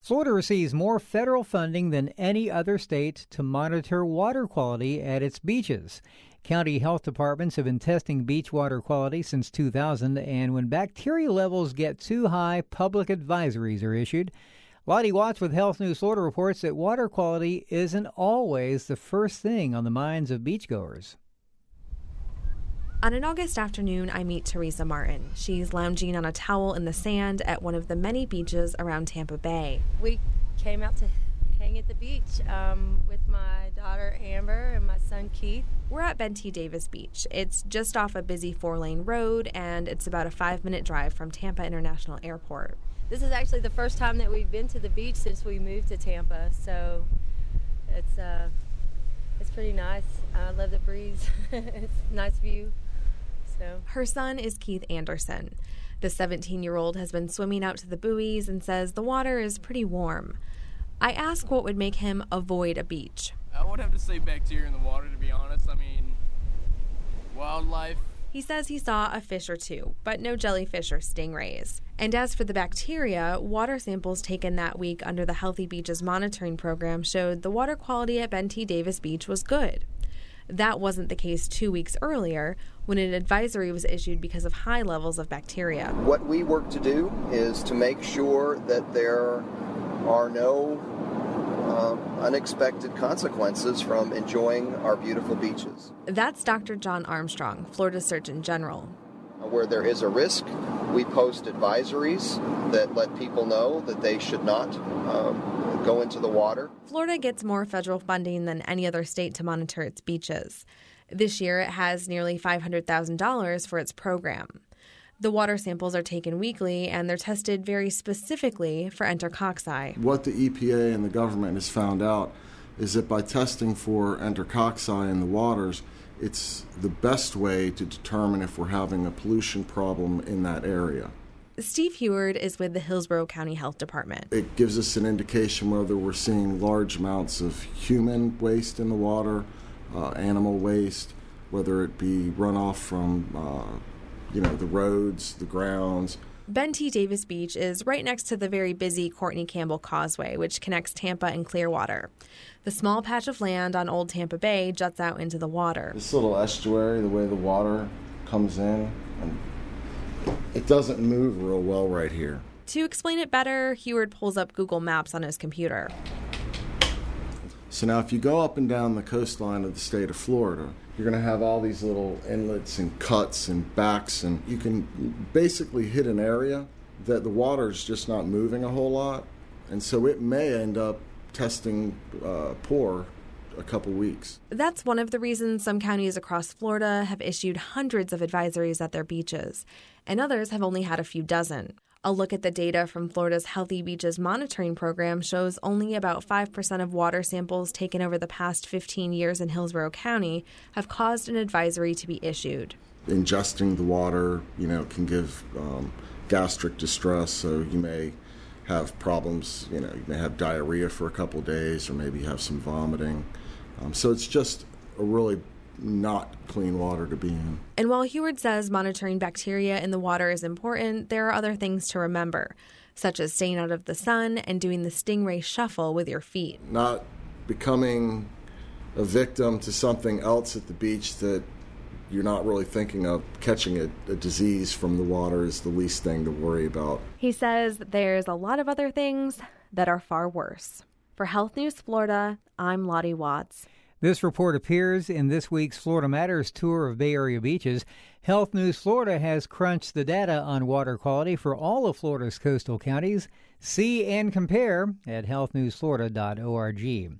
Florida receives more federal funding than any other state to monitor water quality at its beaches. County health departments have been testing beach water quality since 2000, and when bacteria levels get too high, public advisories are issued. Lottie Watts with Health News Florida reports that water quality isn't always the first thing on the minds of beachgoers. On an August afternoon, I meet Teresa Martin. She's lounging on a towel in the sand at one of the many beaches around Tampa Bay. We came out to hang at the beach with my daughter Amber and my son Keith. We're at Bente Davis Beach. It's just off a busy 4-lane road, and it's about a 5-minute drive from Tampa International Airport. This is actually the first time that we've been to the beach since we moved to Tampa, so it's pretty nice. I love the breeze. It's a nice view. Her son is Keith Anderson. The 17-year-old has been swimming out to the buoys and says the water is pretty warm. I ask what would make him avoid a beach. I would have to say bacteria in the water, to be honest. I mean, wildlife. He says he saw a fish or two, but no jellyfish or stingrays. And as for the bacteria, water samples taken that week under the Healthy Beaches monitoring program showed the water quality at Bente Davis Beach was good. That wasn't the case 2 weeks earlier, when an advisory was issued because of high levels of bacteria. What we work to do is to make sure that there are no unexpected consequences from enjoying our beautiful beaches. That's Dr. John Armstrong, Florida Surgeon General. Where there is a risk, we post advisories that let people know that they should not go into the water. Florida gets more federal funding than any other state to monitor its beaches. This year, it has nearly $500,000 for its program. The water samples are taken weekly, and they're tested very specifically for enterococci. What the EPA and the government has found out is that by testing for enterococci in the waters, it's the best way to determine if we're having a pollution problem in that area. Steve Heward is with the Hillsborough County Health Department. It gives us an indication whether we're seeing large amounts of human waste in the water, animal waste, whether it be runoff from the roads, the grounds. Bente Davis Beach is right next to the very busy Courtney Campbell Causeway, which connects Tampa and Clearwater. The small patch of land on Old Tampa Bay juts out into the water. This little estuary, the way the water comes in, and it doesn't move real well right here. To explain it better, Heward pulls up Google Maps on his computer. So now if you go up and down the coastline of the state of Florida, you're going to have all these little inlets and cuts and backs, and you can basically hit an area that the water's just not moving a whole lot, and so it may end up testing poor a couple weeks. That's one of the reasons some counties across Florida have issued hundreds of advisories at their beaches, and others have only had a few dozen. A look at the data from Florida's Healthy Beaches monitoring program shows only about 5% of water samples taken over the past 15 years in Hillsborough County have caused an advisory to be issued. Ingesting the water, can give gastric distress, so you may have problems, you may have diarrhea for a couple days or maybe have some vomiting. So it's just a really not clean water to be in. And while Heward says monitoring bacteria in the water is important, there are other things to remember, such as staying out of the sun and doing the stingray shuffle with your feet. Not becoming a victim to something else at the beach that you're not really thinking of. Catching a disease from the water is the least thing to worry about. He says there's a lot of other things that are far worse. For Health News Florida, I'm Lottie Watts. This report appears in this week's Florida Matters tour of Bay Area beaches. Health News Florida has crunched the data on water quality for all of Florida's coastal counties. See and compare at healthnewsflorida.org.